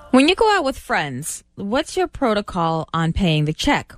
When you go out with friends, what's your protocol on paying the check?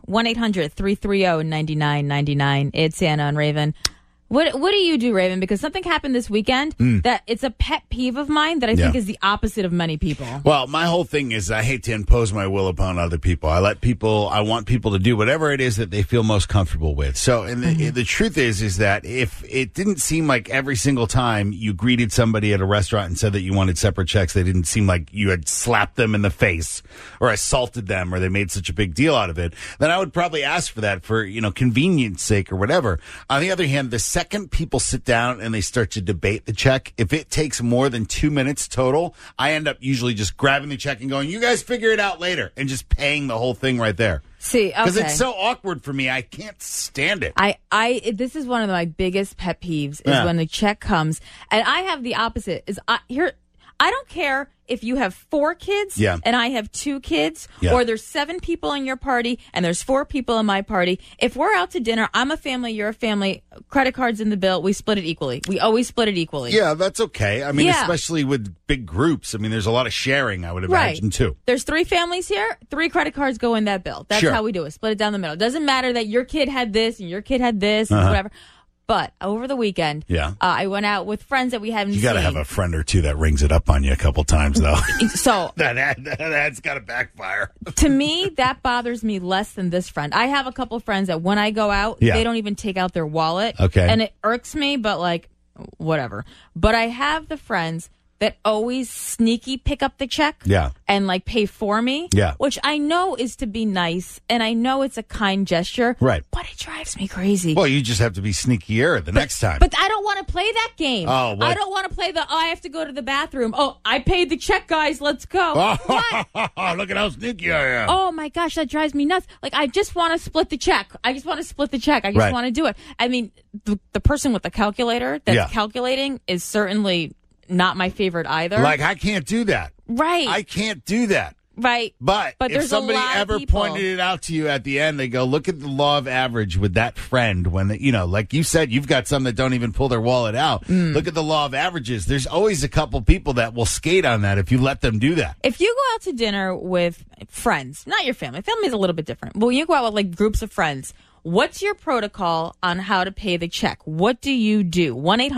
1-800-330-9999. It's Anna and Raven. What do you do, Raven? Because something happened this weekend that it's a pet peeve of mine that I think is the opposite of many people. Well, my whole thing is I hate to impose my will upon other people. I want people to do whatever it is that they feel most comfortable with. So, and the truth is that if it didn't seem like every single time you greeted somebody at a restaurant and said that you wanted separate checks, they didn't seem like you had slapped them in the face or assaulted them or they made such a big deal out of it, then I would probably ask for that for, convenience sake or whatever. On the other hand, the second people sit down and they start to debate the check, if it takes more than 2 minutes total, I end up usually just grabbing the check and going, you guys figure it out later, and just paying the whole thing right there. See, okay. Because it's so awkward for me. I can't stand it. This is one of my biggest pet peeves is when the check comes. And I have the opposite. I don't care if you have 4 kids and I have 2 kids, or there's 7 people in your party and there's 4 people in my party. If we're out to dinner, I'm a family, you're a family, credit cards in the bill, we split it equally. We always split it equally. Yeah, that's okay. I mean, especially with big groups. I mean, there's a lot of sharing, I would imagine, too. There's 3 families here, 3 credit cards go in that bill. That's how we do it. Split it down the middle. It doesn't matter that your kid had this and your kid had this and whatever. But over the weekend, I went out with friends that we haven't seen. You got to have a friend or two that rings it up on you a couple times, though. So that's got to backfire. To me, that bothers me less than this friend. I have a couple friends that when I go out, they don't even take out their wallet. Okay. And it irks me, but whatever. But I have the friends that always sneaky pick up the check and pay for me, which I know is to be nice, and I know it's a kind gesture, right? But it drives me crazy. Well, you just have to be sneakier the next time. But I don't want to play that game. Oh, I don't want to play I have to go to the bathroom. Oh, I paid the check, guys. Let's go. What? Look at how sneaky I am. Oh, my gosh, that drives me nuts. I just want to split the check. I just want to want to do it. I mean, the person with the calculator that's calculating is certainly not my favorite either. I can't do that. Right. I can't do that. Right. But if somebody a lot ever of people pointed it out to you at the end, they go, look at the law of average with that friend when, like you said, you've got some that don't even pull their wallet out. Look at the law of averages. There's always a couple people that will skate on that if you let them do that. If you go out to dinner with friends, not your family. Family is a little bit different. But when you go out with groups of friends, what's your protocol on how to pay the check? What do you do?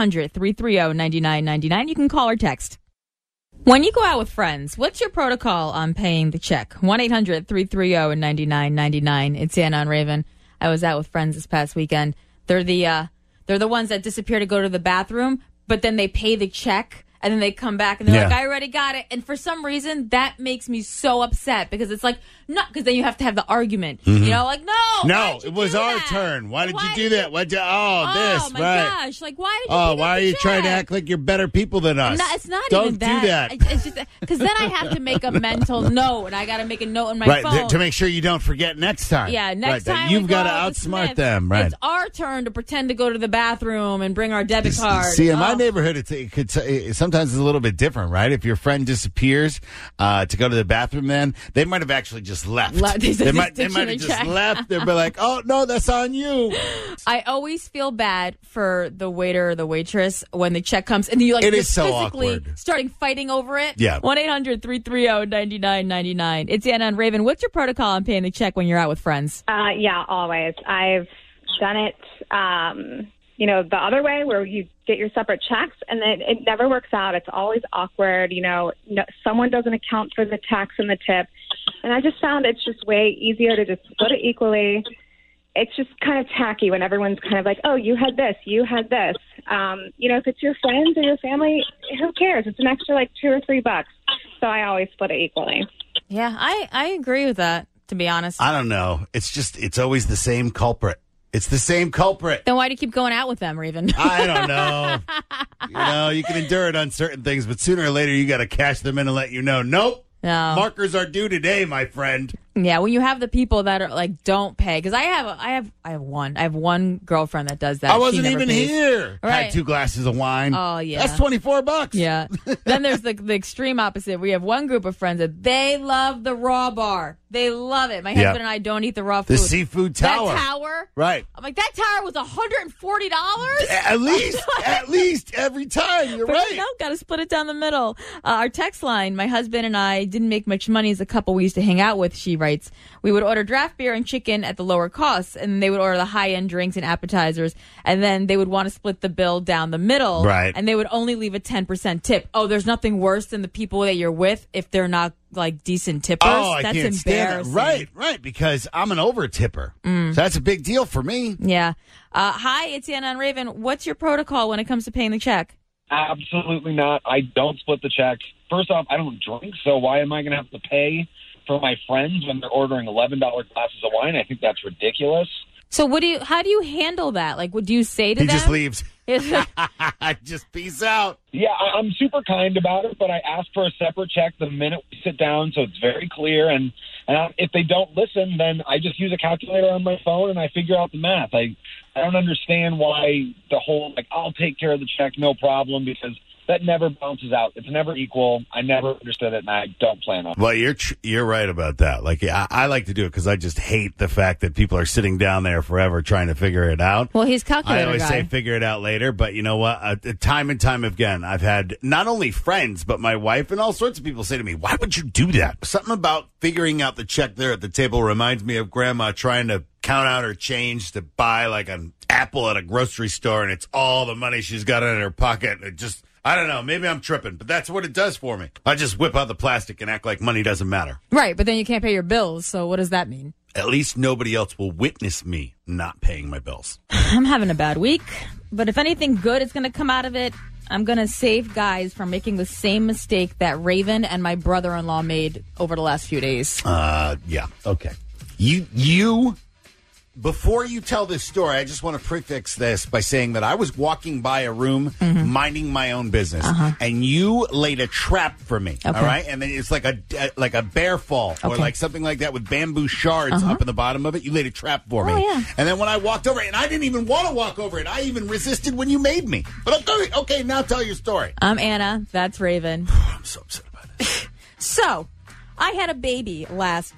1-800-330-9999. You can call or text. When you go out with friends, what's your protocol on paying the check? 1-800-330-9999. It's Anna and Raven. I was out with friends this past weekend. They're the ones that disappear to go to the bathroom, but then they pay the check. And then they come back and they're like, I already got it. And for some reason, that makes me so upset because it's no, because then you have to have the argument. Mm-hmm. No, it was our turn. Why did you do that? Oh my gosh. Why did you do that? Why are you trying to act like you're better people than us? No, it's not Don't even that. do that. It's just because then I have to make a mental note and I got to make a note on my phone. To make sure you don't forget next time. Yeah, next time you've got to outsmart them. Right. It's our turn to pretend to go to the bathroom and bring our debit card. See, in my neighborhood, it could sometimes it's a little bit different, right? If your friend disappears to go to the bathroom, then they might have actually just left. They might have just left. They'll be like, "Oh no, that's on you." I always feel bad for the waiter or the waitress when the check comes and you it is so physically awkward. Starting fighting over it. Yeah. 1-800-330-9999. It's Anna and Raven. What's your protocol on paying the check when you're out with friends? Yeah, always. I've done it. The other way where you get your separate checks and then it never works out. It's always awkward. Someone doesn't account for the tax and the tip. And I just found it's just way easier to just split it equally. It's just kind of tacky when everyone's kind of like, oh, you had this, you had this. If it's your friends or your family, who cares? It's an extra $2 or $3. So I always split it equally. Yeah, I agree with that, to be honest. I don't know. It's always the same culprit. It's the same culprit. Then why do you keep going out with them, Raven? I don't know. You can endure it on certain things, but sooner or later you got to cash them in and let you know, nope. No. Markers are due today, my friend. Yeah, when you have the people that are like don't pay, because I have one girlfriend that does that. I wasn't even pays. here. Right. Had 2 glasses of wine. Oh yeah, that's $24. Yeah. Then there's the extreme opposite. We have one group of friends that they love the raw bar. They love it. My husband and I don't eat the raw food. The seafood tower. That tower, right? I'm like, that tower was $140. At least every time. You're right. No, got to split it down the middle. Our text line. My husband and I didn't make much money as a couple we used to hang out with. She writes, we would order draft beer and chicken at the lower costs, and they would order the high-end drinks and appetizers, and then they would want to split the bill down the middle, right? And they would only leave a 10% tip. Oh, there's nothing worse than the people that you're with if they're not like decent tippers. Oh, that's I can't embarrassing. stand that. Right, because I'm an over tipper. So that's a big deal for me. Yeah. Hi, it's Anna and Raven. What's your protocol when it comes to paying the check? Absolutely not. I don't split the check. First off, I don't drink, so why am I going to have to pay for my friends when they're ordering $11 glasses of wine? I think that's ridiculous. So how do you handle that? Like, what do you say to them? He just leaves. Just peace out. Yeah, I'm super kind about it, but I ask for a separate check the minute we sit down, so it's very clear. And if they don't listen, then I just use a calculator on my phone and I figure out the math. I don't understand why the whole, like, I'll take care of the check, no problem, because that never bounces out. It's never equal. I never understood it, and I don't plan on it. Well, you're right about that. Like, I like to do it because I just hate the fact that people are sitting down there forever trying to figure it out. Well, he's calculator I always guy. say figure it out later, but you know what? Time and time again, I've had not only friends, but my wife and all sorts of people say to me, why would you do that? Something about figuring out the check there at the table reminds me of Grandma trying to count out her change to buy like an apple at a grocery store, and it's all the money she's got in her pocket. It just... I don't know. Maybe I'm tripping, but that's what it does for me. I just whip out the plastic and act like money doesn't matter. Right, but then you can't pay your bills, so what does that mean? At least nobody else will witness me not paying my bills. I'm having a bad week, but if anything good is going to come out of it, I'm going to save guys from making the same mistake that Raven and my brother-in-law made over the last few days. Yeah, okay. You... Before you tell this story, I just want to prefix this by saying that I was walking by a room minding my own business, and you laid a trap for me, all right? And then it's like a bear fall or like something like that with bamboo shards up in the bottom of it. You laid a trap for me. Yeah. And then when I walked over it, and I didn't even want to walk over it. I even resisted when you made me. But okay, now tell your story. I'm Anna. That's Raven. I'm so upset about it. So, I had a baby last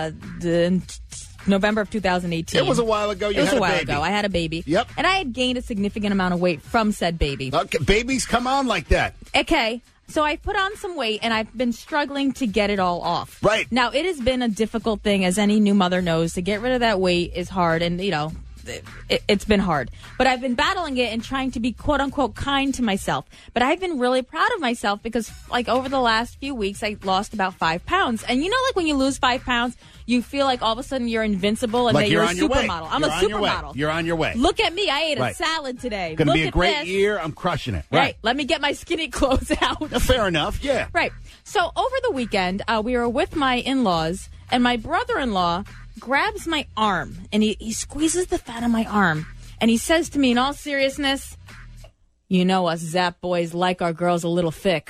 November of 2018. It was a while ago. It was a while ago. I had a baby. Yep. And I had gained a significant amount of weight from said baby. Okay, babies come on like that. Okay. So I put on some weight, and I've been struggling to get it all off. Right. Now, it has been a difficult thing, as any new mother knows. To get rid of that weight is hard, and, you know, it's been hard. But I've been battling it and trying to be, quote-unquote, kind to myself. But I've been really proud of myself because, like, over the last few weeks, I lost about 5 pounds. And you know, like, when you lose 5 pounds, you feel like all of a sudden you're invincible and like that you're a on your way. supermodel. I'm a supermodel. You're on your way. Look at me. I ate a salad today. Going to Look be a at great this. year. I'm crushing it. Right. Let me get my skinny clothes out. Fair enough. Yeah. Right. So over the weekend, we were with my in-laws, and my brother-in-law grabs my arm, and he squeezes the fat on my arm, and he says to me in all seriousness, "You know us Zap boys like our girls a little thick."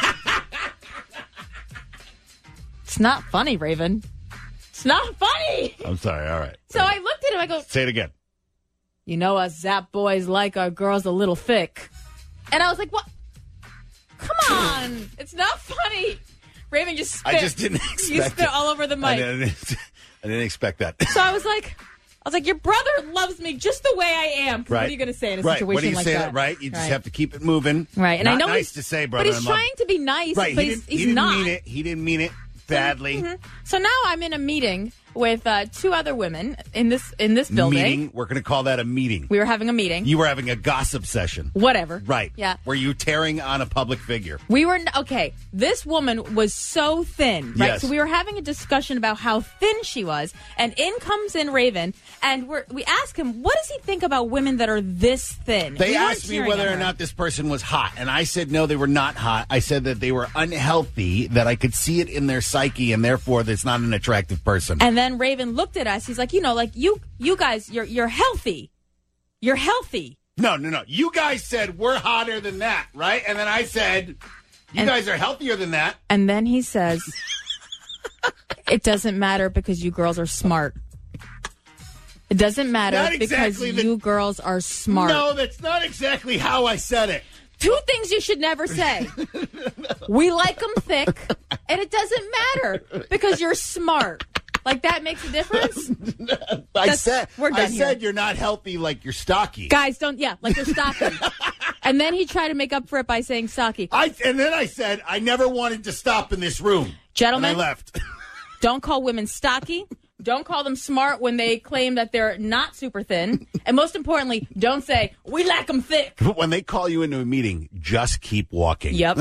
It's not funny, Raven. It's not funny. I'm sorry. All right. So I looked at him. I go, say it again. "You know us Zap boys like our girls a little thick." And I was like, what? Come on. It's not funny. Raven just spit. I just didn't expect You spit all over the mic. I didn't expect that. So I was like, your brother loves me just the way I am. Right. What are you going to say in a right. situation What do you like say that? Right. You just have to keep it moving. Right. And Not I know nice to say, brother. But he's trying to be nice. Right. But He he's didn't not. mean it. He didn't mean it badly. Mm-hmm. So now I'm in a meeting with 2 other women in this building. Meeting. We're going to call that a meeting. We were having a meeting. You were having a gossip session. Whatever. Right. Yeah. Were you tearing on a public figure? We were, okay, this woman was so thin, right? Yes. So we were having a discussion about how thin she was, and in comes in Raven, and we ask him, what does he think about women that are this thin? They asked me whether or not this person was hot, and I said no, they were not hot. I said that they were unhealthy, that I could see it in their psyche, and therefore that's not an attractive person. And then Raven looked at us. He's like, you guys, you're healthy. You're healthy. No. You guys said we're hotter than that, right? And then I said, you guys are healthier than that. And then he says, It doesn't matter because you girls are smart. It doesn't matter because you girls are smart. No, that's not exactly how I said it. 2 things you should never say. We like them thick, and it doesn't matter because you're smart. Like, that makes a difference? I said you're not healthy like you're stocky. Guys, like you're stocky. And then he tried to make up for it by saying stocky. And then I said I never wanted to stop in this room. Gentlemen, and I left. Don't call women stocky. Don't call them smart when they claim that they're not super thin. And most importantly, don't say, we lack them thick. But when they call you into a meeting, just keep walking. Yep.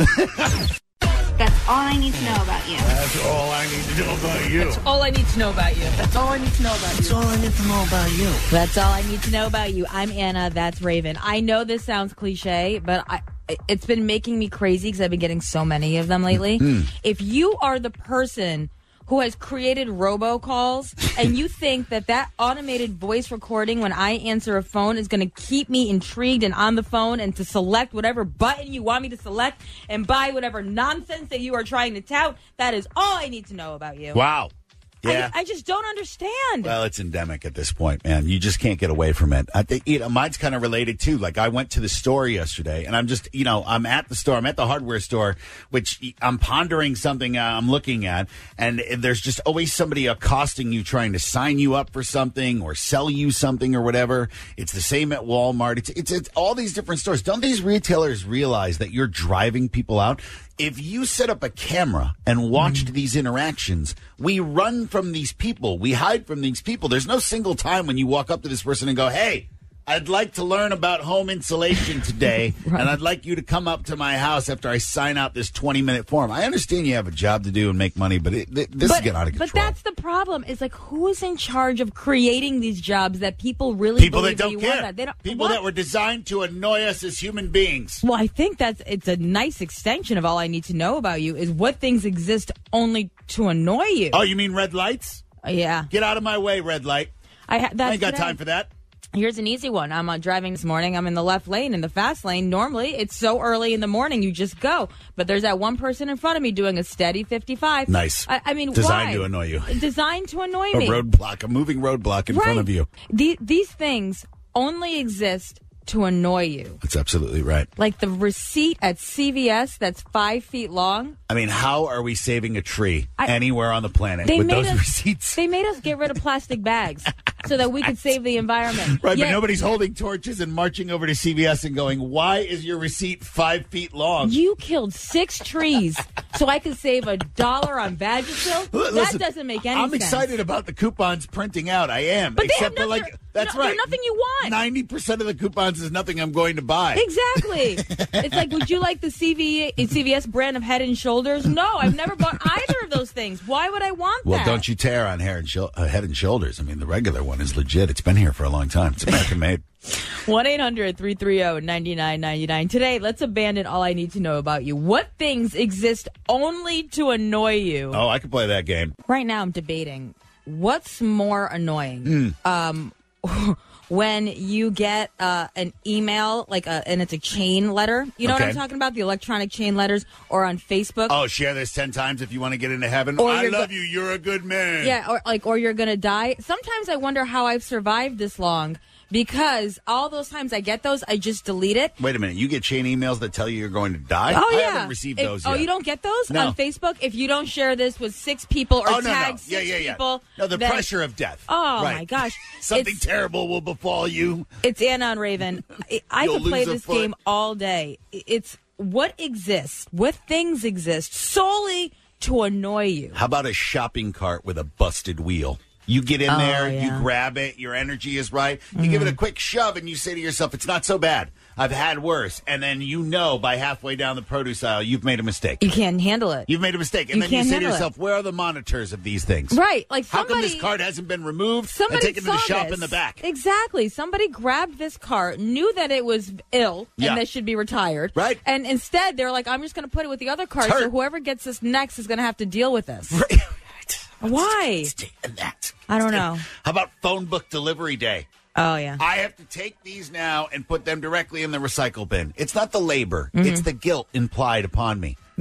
That's all I need to know about you. That's all I need to know about you. That's all I need to know about you. That's all I need to know about you. That's all I need to know about you. That's all I need to know about you. I'm Anna. That's Raven. I know this sounds cliche, but it's been making me crazy because I've been getting so many of them lately. If you are the person who has created robocalls and you think that automated voice recording when I answer a phone is going to keep me intrigued and on the phone and to select whatever button you want me to select and buy whatever nonsense that you are trying to tout, that is all I need to know about you. Wow. Yeah. I just don't understand. Well, it's endemic at this point, man. You just can't get away from it. I think mine's kind of related too. Like, I went to the store yesterday, and I'm just, I'm at the store. I'm at the hardware store, which I'm pondering something I'm looking at, and there's just always somebody accosting you, trying to sign you up for something or sell you something or whatever. It's the same at Walmart. It's all these different stores. Don't these retailers realize that you're driving people out? If you set up a camera and watched these interactions, we run from these people. We hide from these people. There's no single time when you walk up to this person and go, hey, I'd like to learn about home insulation today, and I'd like you to come up to my house after I sign out this 20-minute form. I understand you have a job to do and make money, but this is getting out of control. But that's the problem. Is like, who's in charge of creating these jobs that people really believe that don't care. People that were designed to annoy us as human beings. Well, I think it's a nice extension of all I need to know about you is what things exist only to annoy you. Oh, you mean red lights? Yeah. Get out of my way, red light. I ain't got time for that. Here's an easy one. I'm driving this morning. I'm in the left lane. In the fast lane, normally it's so early in the morning you just go. But there's that one person in front of me doing a steady 55. Nice. I mean, designed why? to annoy you. Designed to annoy me. A moving roadblock in front of you. These things only exist to annoy you. That's absolutely right. Like the receipt at CVS that's 5 feet long. I mean, how are we saving a tree anywhere on the planet with those receipts? They made us get rid of plastic bags so that we could save the environment. Right, but nobody's holding torches and marching over to CVS and going, why is your receipt 5 feet long? You killed 6 trees so I could save $1 on Vagisil? That doesn't make any sense. I'm excited about the coupons printing out. I am. But except they have for that's right. They're nothing you want. 90% of the coupons is nothing I'm going to buy. Exactly. It's like, would you like the CVS brand of Head and Shoulders? No, I've never bought either of those things. Why would I want that? Well, don't you tear on Head and Shoulders. I mean, the regular one is legit. It's been here for a long time. It's American made. 1-800-330-9999. Today, let's abandon all I need to know about you. What things exist only to annoy you? Oh, I can play that game. Right now, I'm debating what's more annoying. When you get an email, and it's a chain letter. You know what I'm talking about? The electronic chain letters, or on Facebook. Oh, share this 10 times if you want to get into heaven. I love you. You're a good man. Yeah, or you're going to die. Sometimes I wonder how I've survived this long. Because all those times I get those, I just delete it. Wait a minute. You get chain emails that tell you you're going to die? Oh, yeah. I haven't received those yet. Oh, you don't get those on Facebook? If you don't share this with 6 people or tag 6 people. No, the pressure of death. Oh, my gosh. Something terrible will befall you. It's Anna and Raven. I could play this game all day. It's what exists, what things exist solely to annoy you. How about a shopping cart with a busted wheel? You get in there, you grab it, your energy is right. You give it a quick shove and you say to yourself, it's not so bad. I've had worse. And then by halfway down the produce aisle, you've made a mistake. You can't handle it. You've made a mistake. And then you say to yourself, where are the monitors of these things? Right. How come this cart hasn't been removed and taken to the shop in the back? Exactly. Somebody grabbed this cart, knew that it was ill and that should be retired. Right. And instead, they're like, I'm just going to put it with the other cart, so whoever gets this next is going to have to deal with this. Right. Why? I don't know. How about phone book delivery day? Oh, yeah. I have to take these now and put them directly in the recycle bin. It's not the labor. It's the guilt implied upon me.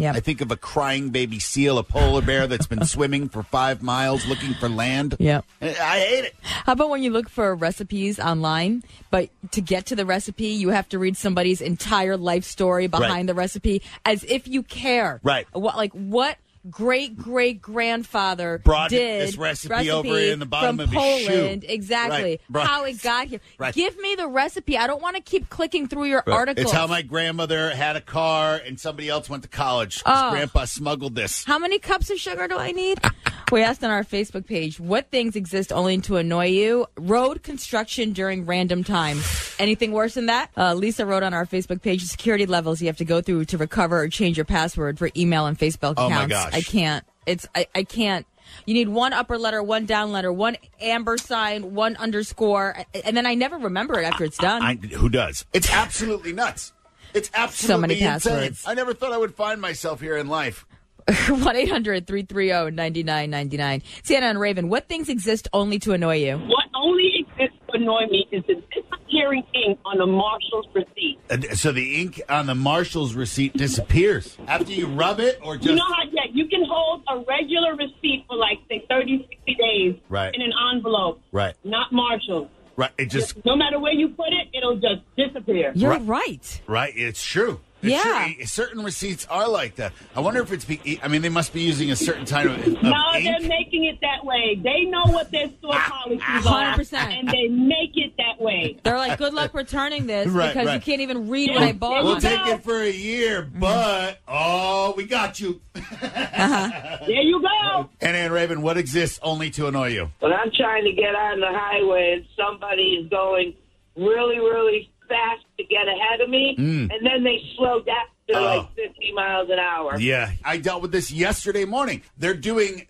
Yep. I think of a crying baby seal, a polar bear that's been swimming for 5 miles looking for land. Yep. I hate it. How about when you look for recipes online, but to get to the recipe, you have to read somebody's entire life story behind the recipe as if you care. Right. What great-great-grandfather brought did this recipe over in the bottom from of his Poland. shoe. Exactly. Right. How it got here. Right. Give me the recipe. I don't want to keep clicking through your articles. It's how my grandmother had a car and somebody else went to college because Grandpa smuggled this. How many cups of sugar do I need? We asked on our Facebook page, what things exist only to annoy you? Road construction during random times. Anything worse than that? Lisa wrote on our Facebook page, security levels you have to go through to recover or change your password for email and Facebook accounts. Oh, my gosh. I can't. I can't. You need one upper letter, one down letter, one amber sign, one underscore, and then I never remember it after it's done. Who does? It's absolutely nuts. It's absolutely so many insane. passwords. I never thought I would find myself here in life. 1-800-330-9999. Sienna and Raven, what things exist only to annoy you? What only exists to annoy me is the disappearing ink on the Marshall's receipt. So the ink on the Marshall's receipt disappears after you rub it, or just... You know how, you can hold a regular receipt for say 30, 60 days in an envelope. Right. Not Marshall's. Right. It just... No matter where you put it, it'll just disappear. You're right. Right. It's true. It's true. Certain receipts are like that. I wonder if it's... they must be using a certain type of ink. No, they're making it that way. They know what their store policies are, 100%. and they make it that way. They're like, good luck returning this because you can't even read what I bought. We'll take it for a year, but, we got you. There you go. And Raven, what exists only to annoy you? When I'm trying to get on the highway and somebody is going really, really fast to get ahead of me, and then they slow down to 50 miles an hour. Yeah, I dealt with this yesterday morning. They're doing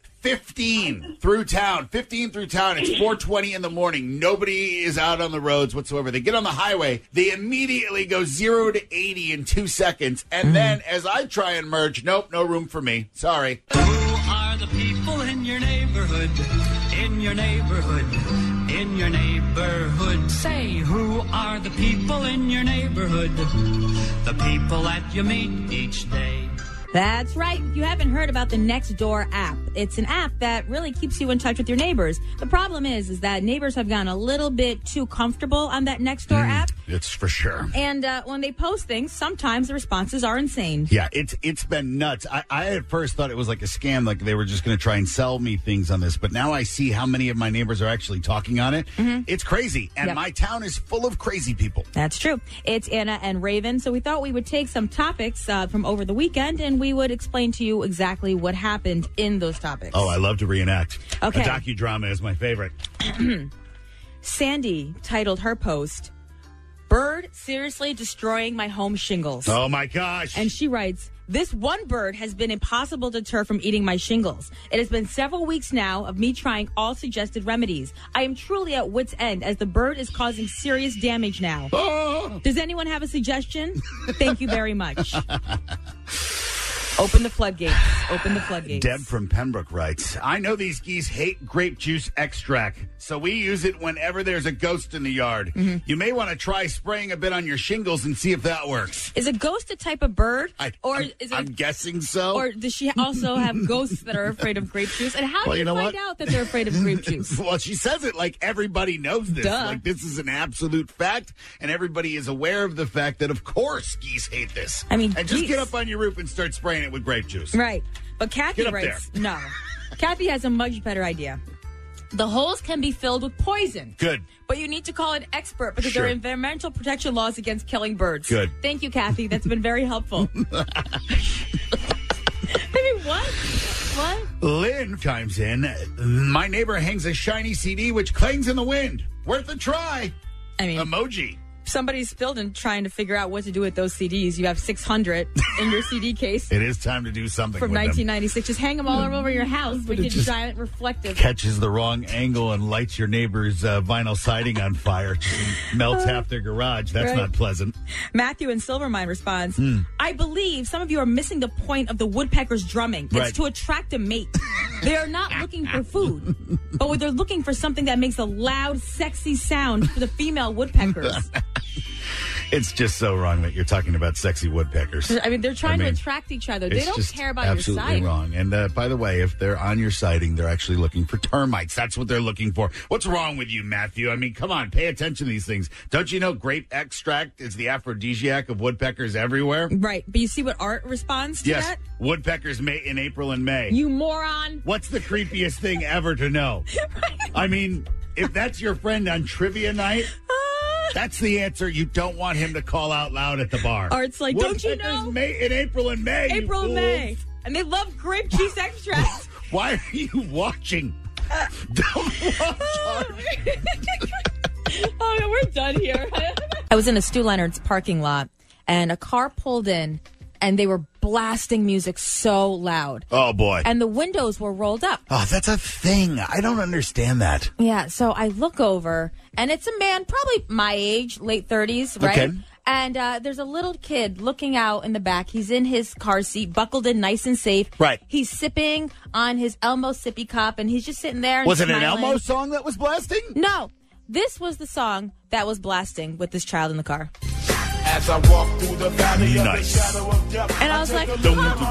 15 through town. It's 4:20 in the morning. Nobody is out on the roads whatsoever. They get on the highway. They immediately go 0 to 80 in 2 seconds. And then as I try and merge, nope, no room for me. Sorry. Who are the people in your neighborhood? In your neighborhood? In your neighborhood? Say, who are the people in your neighborhood? The people that you meet each day. That's right. You haven't heard about the Nextdoor app. It's an app that really keeps you in touch with your neighbors. The problem is that neighbors have gotten a little bit too comfortable on that Nextdoor app. It's for sure. And when they post things, sometimes the responses are insane. Yeah, it's been nuts. I at first thought it was like a scam, like they were just going to try and sell me things on this. But now I see how many of my neighbors are actually talking on it. It's crazy. And my town is full of crazy people. That's true. It's Anna and Raven. So we thought we would take some topics from over the weekend and we would explain to you exactly what happened in those topics. Oh, I love to reenact. Okay. A docudrama is my favorite. Sandy titled her post, "Bird seriously destroying my home shingles." Oh, my gosh. And she writes, "This one bird has been impossible to deter from eating my shingles. It has been several weeks now of me trying all suggested remedies. I am truly at wit's end as the bird is causing serious damage now. Does anyone have a suggestion? Thank you very much." Open the floodgates. Open the floodgates. Deb from Pembroke writes, "I know these geese hate grape juice extract, so we use it whenever there's a ghost in the yard. You may want to try spraying a bit on your shingles and see if that works." Is a ghost a type of bird? I'm guessing so. Or does she also have ghosts that are afraid of grape juice? And how do you find out that they're afraid of grape juice? Well, she says it like everybody knows this. Duh. Like this is an absolute fact, and everybody is aware of the fact that, of course, geese hate this. I mean, and just get up on your roof and start spraying it with grape juice. Right. But Kathy Get up writes, no. Kathy has a much better idea. The holes can be filled with poison. Good. But you need to call an expert because there are environmental protection laws against killing birds. Good. Thank you, Kathy. That's been very helpful. I mean, what? What? Lynn chimes in. "My neighbor hangs a shiny CD which clangs in the wind. Worth a try." I mean, emoji. Somebody's filled in trying to figure out what to do with those CDs. You have 600 in your CD case. It is time to do something from with 1996. Just hang them all over your house. We get giant reflective. Catches the wrong angle and lights your neighbor's vinyl siding on fire. Melts half their garage. That's not pleasant. Matthew in Silvermine responds, "I believe some of you are missing the point of the woodpecker's drumming. It's to attract a mate. They are not looking for food, but they're looking for something that makes a loud, sexy sound for the female woodpeckers." It's just so wrong that you're talking about sexy woodpeckers. I mean, they're trying to attract each other. They don't care about your sighting. Absolutely wrong. And by the way, if they're on your sighting, they're actually looking for termites. That's what they're looking for. What's wrong with you, Matthew? I mean, come on, pay attention to these things. Don't you know grape extract is the aphrodisiac of woodpeckers everywhere? Right. But you see what Art responds to that? Woodpeckers mate in April and May. You moron. What's the creepiest thing ever to know? I mean, if that's your friend on trivia night... That's the answer. You don't want him to call out loud at the bar. Art's like, don't you know? Mate in April and May. April and May. And they love grape juice extracts. Why are you watching? Don't watch. Oh, no, we're done here. I was in a Stu Leonard's parking lot, and a car pulled in, and they were blasting music so loud. Oh, boy. And the windows were rolled up. Oh, that's a thing. I don't understand that. Yeah, so I look over, and it's a man, probably my age, late 30s, right? Okay. And there's a little kid looking out in the back. He's in his car seat, buckled in nice and safe. Right. He's sipping on his Elmo sippy cup, and he's just sitting there and Was it smiling. an Elmo song that was blasting? No. This was the song that was blasting with this child in the car. As I walk through the valley of the shadow of death. And I was like, and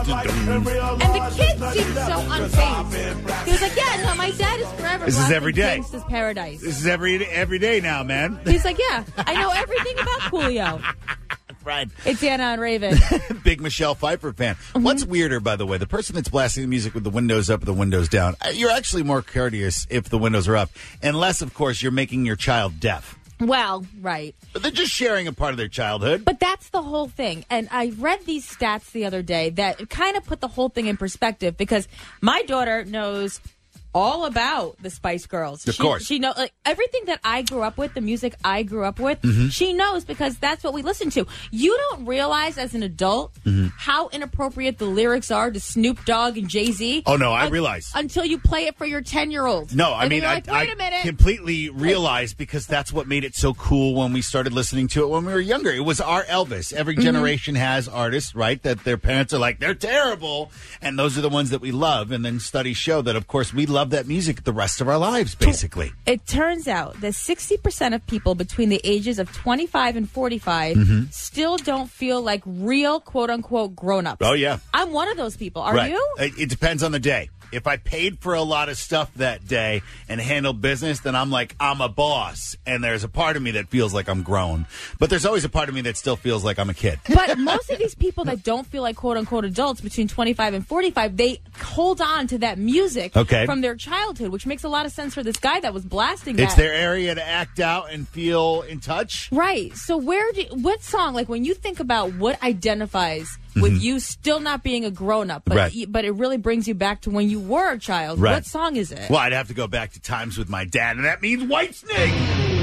the kid seemed so unfazed. He was like, yeah, no, my dad is forever. This is every day. Gangsta's Paradise. This is every day now, man. He's like, yeah, I know everything about Coolio. Right. It's Anna and Raven. Big Michelle Pfeiffer fan. Mm-hmm. What's weirder, by the way, the person that's blasting the music with the windows up or the windows down, you're actually more courteous if the windows are up. Unless, of course, you're making your child deaf. Well, right. But they're just sharing a part of their childhood. But that's the whole thing. And I read these stats the other day that kind of put the whole thing in perspective because my daughter knows all about the Spice Girls. Of course. She knows everything that I grew up with, the music I grew up with, she knows because that's what we listen to. You don't realize as an adult how inappropriate the lyrics are to Snoop Dogg and Jay-Z. Oh, no, I realize. Until you play it for your 10-year-old. No, I mean, like, wait a minute. I completely realized because that's what made it so cool when we started listening to it when we were younger. It was our Elvis. Every generation has artists, right, that their parents are like, they're terrible. And those are the ones that we love. And then studies show that, of course, we love that music the rest of our lives, basically. It turns out that 60% of people between the ages of 25 and 45 still don't feel like real, quote-unquote, grown-ups. Oh, yeah. I'm one of those people. Are you? It depends on the day. If I paid for a lot of stuff that day and handled business, then I'm like, I'm a boss. And there's a part of me that feels like I'm grown. But there's always a part of me that still feels like I'm a kid. But most of these people that don't feel like quote-unquote adults between 25 and 45, they hold on to that music from their childhood, which makes a lot of sense for this guy that was blasting that. It's their area to act out and feel in touch. Right. So what song, like when you think about what identifies with you still not being a grown-up, but it really brings you back to when you were a child. What song is it? Well, I'd have to go back to times with my dad, and that means Whitesnake.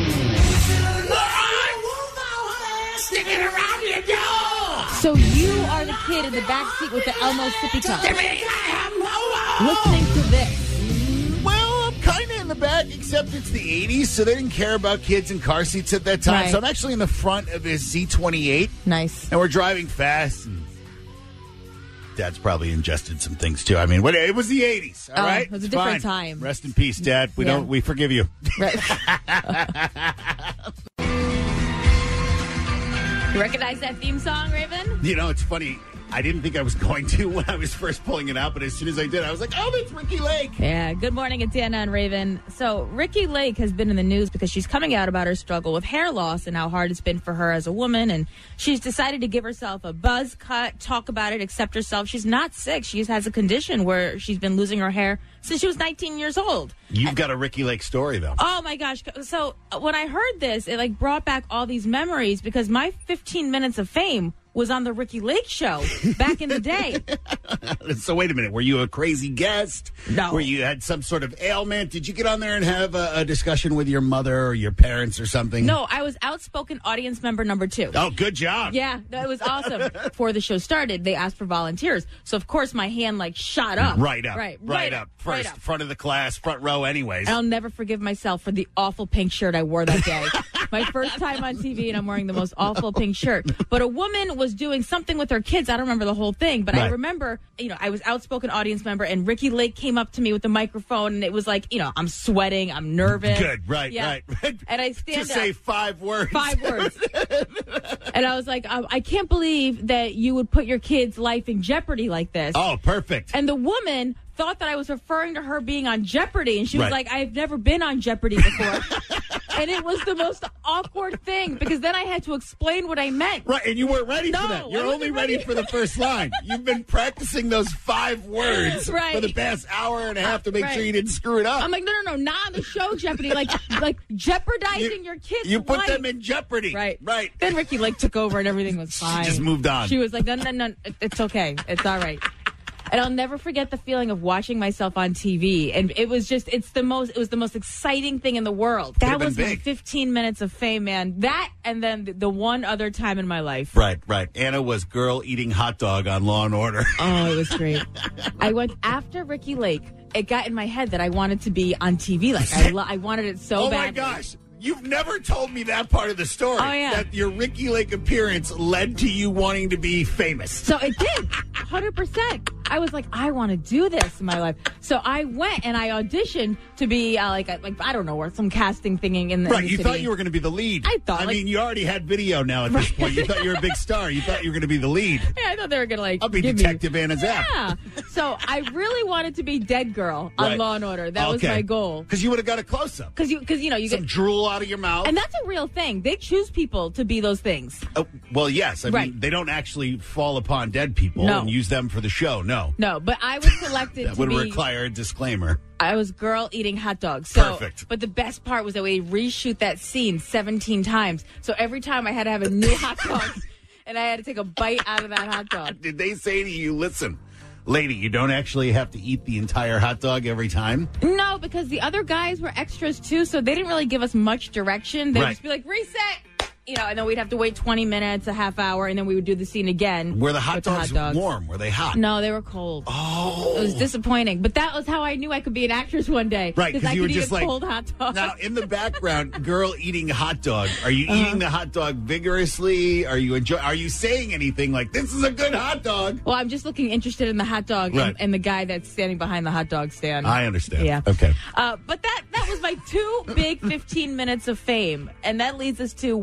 So you are the kid in the back seat with the Elmo sippy cup, listening to this. Well, I'm kind of in the back, except it's the 80s, so they didn't care about kids in car seats at that time. So I'm actually in the front of his Z28. Nice. And we're driving fast, and Dad's probably ingested some things too. I mean, it was the 80s, all right? It was a different time. Rest in peace, Dad. We forgive you. Right. You recognize that theme song, Raven? You know, it's funny. I didn't think I was going to when I was first pulling it out, but as soon as I did, I was like, oh, that's Ricki Lake. Yeah, good morning. It's Anna and Raven. So Ricki Lake has been in the news because she's coming out about her struggle with hair loss and how hard it's been for her as a woman. And she's decided to give herself a buzz cut, talk about it, accept herself. She's not sick. She has a condition where she's been losing her hair since she was 19 years old. You've got a Ricki Lake story, though. Oh, my gosh. So when I heard this, it brought back all these memories because my 15 minutes of fame was on the Ricki Lake show back in the day. So wait a minute. Were you a crazy guest? No. Were you had some sort of ailment? Did you get on there and have a discussion with your mother or your parents or something? No, I was outspoken audience member number 2. Oh, good job. Yeah, that was awesome. Before the show started, they asked for volunteers. So, of course, my hand, shot up. Right up. Right up. First, front of the class, front row anyways. I'll never forgive myself for the awful pink shirt I wore that day. My first time on TV, and I'm wearing the most awful pink shirt. But a woman was was doing something with her kids. I don't remember the whole thing, but I Right. remember, I was outspoken audience member, and Ricky Lake came up to me with the microphone, and it was like, I'm sweating, I'm nervous. Good, right. And I stand to up. say 5 words. 5 words. And I was like, I can't believe that you would put your kid's life in jeopardy like this. Oh, perfect. And the woman thought that I was referring to her being on Jeopardy, and she was Right. like, I've never been on Jeopardy before. And it was the most awkward thing, because then I had to explain what I meant. Right, and you weren't ready for No, that. You're I wasn't only ready ready. for the first line. You've been practicing those 5 words Right. for the past hour and a half to make sure you didn't screw it up. I'm like, no, not on the show Jeopardy. Like jeopardizing your kids' You put life. them in jeopardy. Right. Right. Then Ricky Lake took over and everything was fine. just moved on. She was like, no, it's okay. It's all right. And I'll never forget the feeling of watching myself on TV. And it was the most exciting thing in the world. Could've That been was my big. 15 minutes of fame, man. That, and then the one other time in my life. Right. Anna was girl eating hot dog on Law and Order. Oh, it was great. I went after Ricky Lake. It got in my head that I wanted to be on TV. Like, I wanted it so Oh, badly. my gosh. You've never told me that part of the story. Oh, yeah. That your Ricky Lake appearance led to you wanting to be famous. So it did, 100%. I was like, I want to do this in my life. So I went and I auditioned to be like I don't know, or some casting thing in the Right, in the you city. thought you were going to be the lead. I thought, I like- mean, you already had video now at this point. You thought you were a big star. You thought you were going to be the lead. Yeah, I thought they were gonna I'll be give Detective me. Anna Zapp. Yeah. So I really wanted to be Dead Girl on Right. Law and Order. That was Okay. my goal. Because you would have got a close up. Because you Some get, drool out of your mouth. and that's a real thing. They choose people to be those things. Oh, well, yes. I Right. mean, they don't actually fall upon dead people No. and use them for the show. No. No, but I was selected That to would be. require a disclaimer. I was girl eating hot dogs. So, Perfect. But the best part was that we reshoot that scene 17 times. So every time I had to have a new hot dog, and I had to take a bite out of that hot dog. Did they say to you, listen, lady, you don't actually have to eat the entire hot dog every time? No, because the other guys were extras too, so they didn't really give us much direction. They'd Right. just be like, reset! And then we'd have to wait 20 minutes, a half hour, and then we would do the scene again. Were the hot with dogs, warm? Were they hot? No, they were cold. Oh. It was disappointing. But that was how I knew I could be an actress one day. Right, because I you were could just eat a like cold hot dog. Now in the background, girl eating hot dog. Are you eating the hot dog vigorously? Are you saying anything like this is a good hot dog? Well, I'm just looking interested in the hot dog Right. and the guy that's standing behind the hot dog stand. I understand. Yeah. Okay. But that was my 2 big 15 minutes of fame. And that leads us to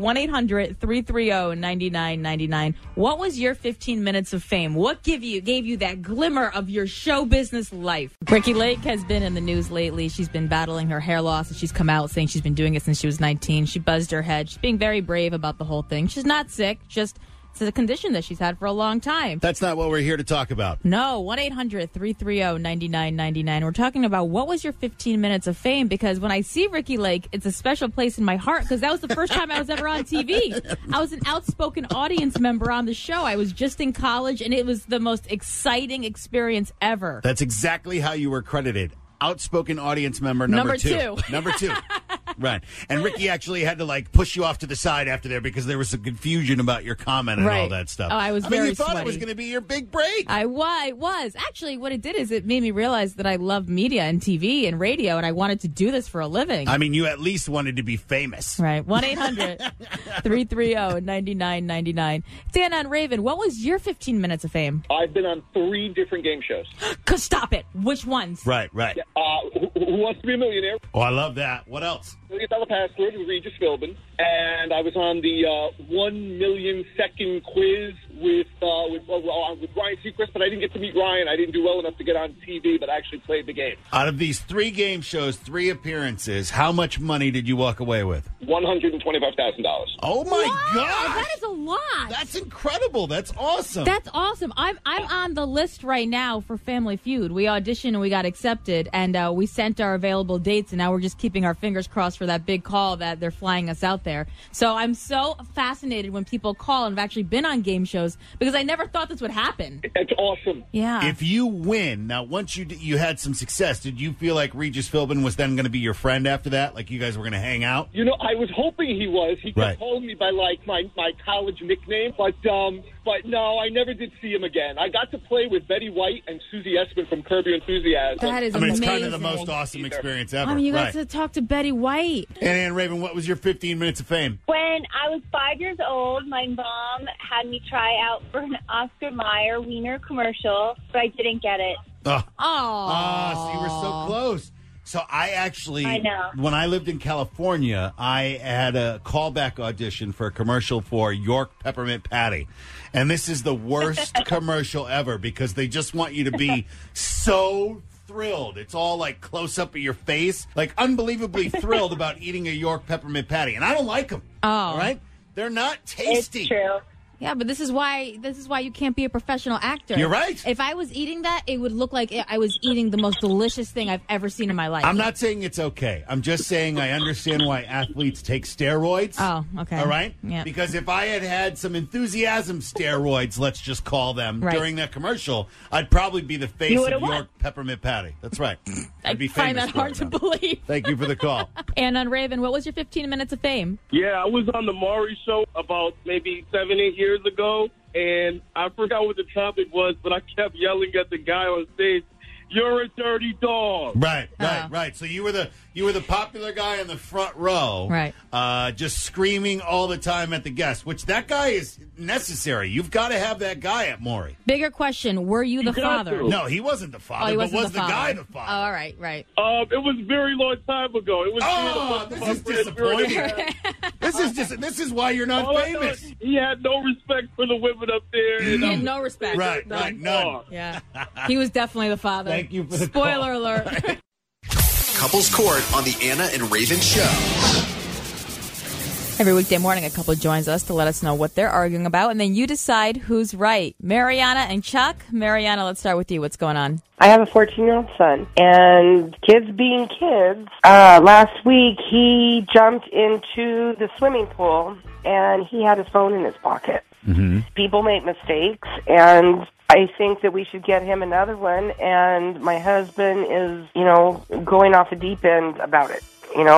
1-800-330-9999. What was your 15 minutes of fame? What gave you that glimmer of your show business life? Ricky Lake has been in the news lately. She's been battling her hair loss, and she's come out saying she's been doing it since she was 19. She buzzed her head. She's being very brave about the whole thing. She's not sick, just it's a condition that she's had for a long time. That's not what we're here to talk about. No, 1-800-330-9999. We're talking about what was your 15 minutes of fame, because when I see Ricky Lake, it's a special place in my heart, because that was the first time I was ever on TV. I was an outspoken audience member on the show. I was just in college, and it was the most exciting experience ever. That's exactly how you were credited. Outspoken audience member number two. Number 2. Right. And Ricky actually had to push you off to the side after there because there was some confusion about your comment and all that stuff. Oh, I was mean, very you thought sweaty. it was going to be your big break. I was. Actually, what it did is it made me realize that I love media and TV and radio, and I wanted to do this for a living. I mean, you at least wanted to be famous. Right. 1-800-330-9999. Dan on Raven, what was your 15 minutes of fame? I've been on 3 different game shows. Stop it. Which ones? Right. Who Wants to Be a Millionaire? Oh, I love that. What else? $1 Million Password with Regis Philbin. And I was on the 1 million second quiz with Ryan Seacrest, but I didn't get to meet Ryan. I didn't do well enough to get on TV, but I actually played the game. Out of these 3 game shows, 3 appearances, how much money did you walk away with? $125,000. Oh, my God. That is a lot. That's incredible. That's awesome. That's awesome. I'm on the list right now for Family Feud. We auditioned and we got accepted, and we sent our available dates, and now we're just keeping our fingers crossed for that big call that they're flying us out there. So I'm so fascinated when people call and have actually been on game shows, because I never thought this would happen. It's awesome. Yeah. If you win, now once you had some success, did you feel like Regis Philbin was then going to be your friend after that? Like you guys were going to hang out? I was hoping he was. He kept Right. calling me by my college nickname, but But no, I never did see him again. I got to play with Betty White and Susie Essman from Curb Your Enthusiasm. That is amazing. It's kind of the most awesome experience ever. I mean, you got to talk to Betty White. And Raven, what was your 15 minutes of fame? When I was 5 years old, my mom had me try out for an Oscar Mayer Wiener commercial, but I didn't get it. Oh, see, we're so close. So I know. When I lived in California, I had a callback audition for a commercial for York Peppermint Patty. And this is the worst commercial ever because they just want you to be so thrilled. It's all like close up of your face, like unbelievably thrilled about eating a York Peppermint Patty. And I don't like them. Oh. All right? They're not tasty. It's true. Yeah, but this is why you can't be a professional actor. You're right. If I was eating that, it would look like I was eating the most delicious thing I've ever seen in my life. I'm not saying it's okay. I'm just saying I understand why athletes take steroids. Oh, okay. All right? Yeah. Because if I had some enthusiasm steroids, let's just call them, during that commercial, I'd probably be the face of York Peppermint Patty. That's right. I'd be find famous that hard to believe. Thank you for the call. And on Raven, what was your 15 minutes of fame? Yeah, I was on the Maury Show about maybe 7-8 years ago, and I forgot what the topic was, but I kept yelling at the guy on stage, "You're a dirty dog." Right. So you were the popular guy in the front row, right? Just screaming all the time at the guests, which that guy is necessary. You've got to have that guy at Maury. Bigger question: were you the father? No, he wasn't the father. But was the guy the father? Oh, all right, right. It was a very long time ago. It was. This is disappointing. This is why you're not famous. He had no respect for the women up there. He had no respect. Right, none. Yeah, he was definitely the father. Thank you for the spoiler alert. Couples Court on the Anna and Raven Show. Every weekday morning, a couple joins us to let us know what they're arguing about, and then you decide who's right. Mariana and Chuck. Mariana, let's start with you. What's going on? I have a 14-year-old son, and kids being kids, last week he jumped into the swimming pool, and he had his phone in his pocket. Mm-hmm. People make mistakes, and I think that we should get him another one, and my husband is, going off the deep end about it.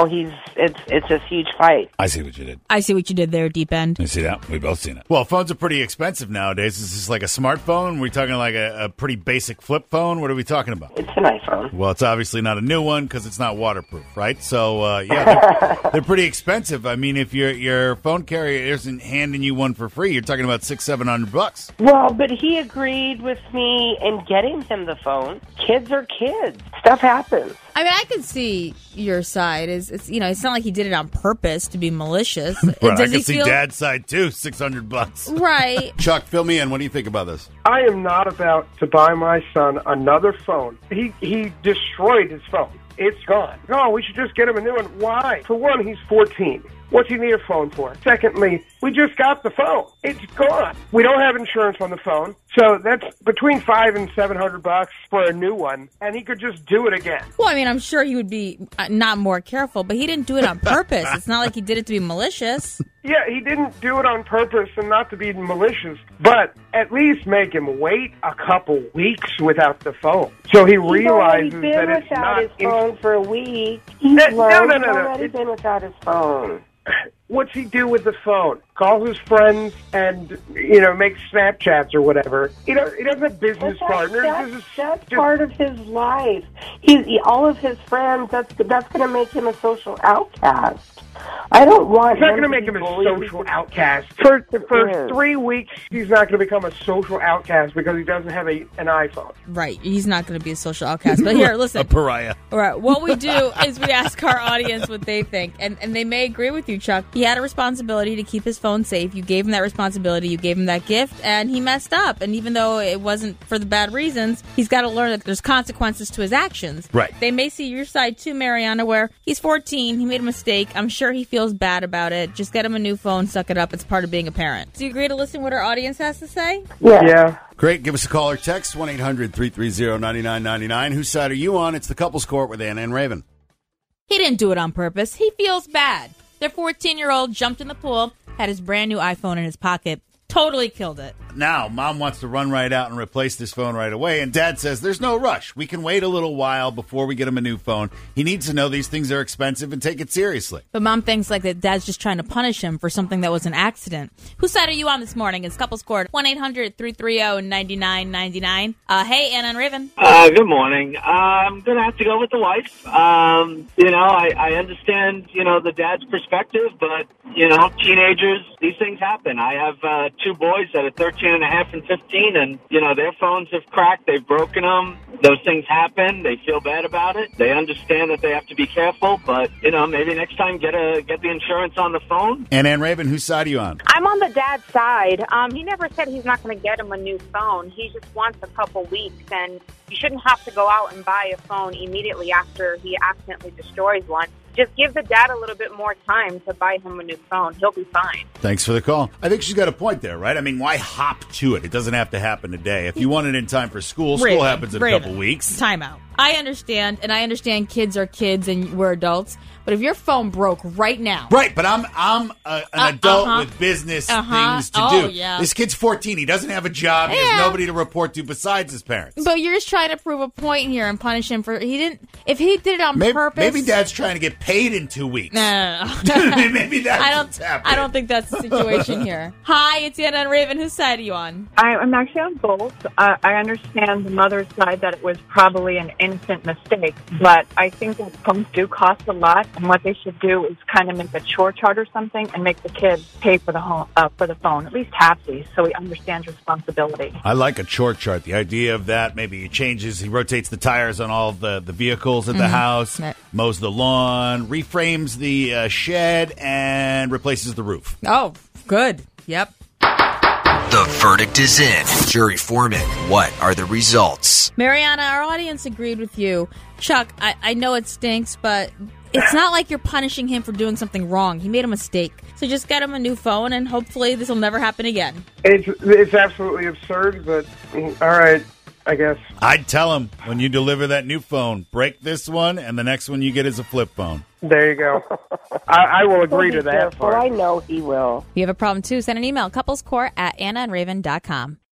It's a huge fight. I see what you did. I see what you did there, deep end. You see that? We've both seen it. Well, phones are pretty expensive nowadays. Is this like a smartphone? Are we talking like a pretty basic flip phone? What are we talking about? It's an iPhone. Well, it's obviously not a new one because it's not waterproof, right? So, they're pretty expensive. I mean, if your phone carrier isn't handing you one for free, you're talking about $600-700. Well, but he agreed with me in getting him the phone. Kids are kids. Stuff happens. I mean, I could see your side. It's not like he did it on purpose to be malicious. Right, I can see Dad's side too. $600. Right. Chuck, fill me in. What do you think about this? I am not about to buy my son another phone. He destroyed his phone. It's gone. No, we should just get him a new one. Why? For one, he's 14. What's he need a phone for? Secondly, we just got the phone. It's gone. We don't have insurance on the phone, so that's between $500 and $700 for a new one, and he could just do it again. Well, I mean, I'm sure he would be not more careful, but he didn't do it on purpose. It's not like he did it to be malicious. Yeah, he didn't do it on purpose and not to be malicious, but at least make him wait a couple weeks without the phone. So he realizes that it's not... He's been without his phone for a week. No. He's already been without his phone. What's he do with the phone? Calls his friends and, makes Snapchats or whatever. He doesn't have business partners. That's part of his life. All of his friends, that's going to make him a social outcast. I don't want It's not going to make him a social outcast. For 3 weeks, he's not going to become a social outcast because he doesn't have an iPhone. Right. He's not going to be a social outcast. But here, listen. A pariah. All right. What we do is we ask our audience what they think. And they may agree with you, Chuck. He had a responsibility to keep his phone safe. You gave him that responsibility. You gave him that gift. And he messed up. And even though it wasn't for the bad reasons, he's got to learn that there's consequences to his actions. Right. They may see your side too, Mariana, where he's 14. He made a mistake. I'm sure he feels bad about it. Just get him a new phone. Suck it up. It's part of being a parent. Do you agree to listen to what our audience has to say? Yeah. Great. Give us a call or text 1-800-330-9999. Whose side are you on? It's the Couples Court with Anna and Raven. He didn't do it on purpose. He feels bad. Their 14-year-old jumped in the pool, had his brand new iPhone in his pocket, totally killed it. now Mom wants to run right out and replace this phone right away, and Dad says there's no rush. We can wait a little while before we get him a new phone. He needs to know these things are expensive and take it seriously. But Mom thinks like that Dad's just trying to punish him for something that was an accident. Whose side are you on this morning? It's Couples Court, 1-800-330-9999. Hey, Anna and Raven. Good morning. I'm going to have to go with the wife. I understand, the dad's perspective, but, teenagers, these things happen. I have two boys that are 13 and a half and 15, and, their phones have cracked. They've broken them. Those things happen. They feel bad about it. They understand that they have to be careful, but, maybe next time get the insurance on the phone. And Raven, whose side are you on? I'm on the dad's side. He never said he's not going to get him a new phone. He just wants a couple weeks, and you shouldn't have to go out and buy a phone immediately after he accidentally destroys one. Just give the dad a little bit more time to buy him a new phone. He'll be fine. Thanks for the call. I think she's got a point there, right? I mean, why hop to it? It doesn't have to happen today. If you want it in time for school happens in a couple weeks. Time out. I understand, and I understand kids are kids and we're adults. But if your phone broke right now... Right, but I'm an adult with business things to do. Yeah. This kid's 14. He doesn't have a job. He has nobody to report to besides his parents. But you're just trying to prove a point here and punish him for... If he did it on purpose... Maybe Dad's trying to get paid in 2 weeks. No. Maybe that's what's happening. I don't think that's the situation here. Hi, it's Anna and Raven. Whose side are you on? I'm actually on both. I understand the mother's side that it was probably an innocent mistake, but I think that phones do cost a lot. And what they should do is kind of make a chore chart or something and make the kid pay for the phone, at least halfly, so he understands responsibility. I like a chore chart. The idea of that, maybe he rotates the tires on all the vehicles at the house, mows the lawn, reframes the shed, and replaces the roof. Oh, good. Yep. The verdict is in. Jury foreman, what are the results? Mariana, our audience agreed with you. Chuck, I know it stinks, but it's not like you're punishing him for doing something wrong. He made a mistake. So just get him a new phone, and hopefully this will never happen again. It's absolutely absurd, but all right, I guess. I'd tell him, when you deliver that new phone, break this one, and the next one you get is a flip phone. There you go. I will agree to that part. I know he will. If you have a problem, too, send an email, couplescourt@annaandraven.com.